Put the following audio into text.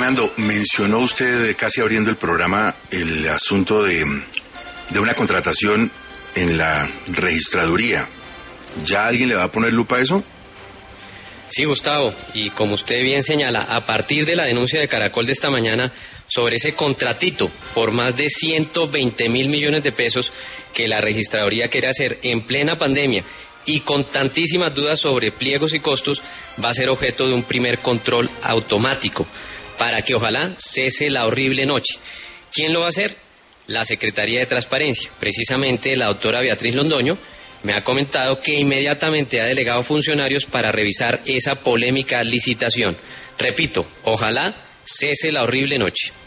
Fernando, mencionó usted casi abriendo el programa el asunto de una contratación en la registraduría. ¿Ya alguien le va a poner lupa a eso? Sí, Gustavo, y como usted bien señala, a partir de la denuncia de Caracol de esta mañana sobre ese contratito por más de 120.000 millones de pesos que la registraduría quiere hacer en plena pandemia y con tantísimas dudas sobre pliegos y costos, va a ser objeto de un primer control automático para que ojalá cese la horrible noche. ¿Quién lo va a hacer? La Secretaría de Transparencia. Precisamente la doctora Beatriz Londoño me ha comentado que inmediatamente ha delegado funcionarios para revisar esa polémica licitación. Repito, ojalá cese la horrible noche.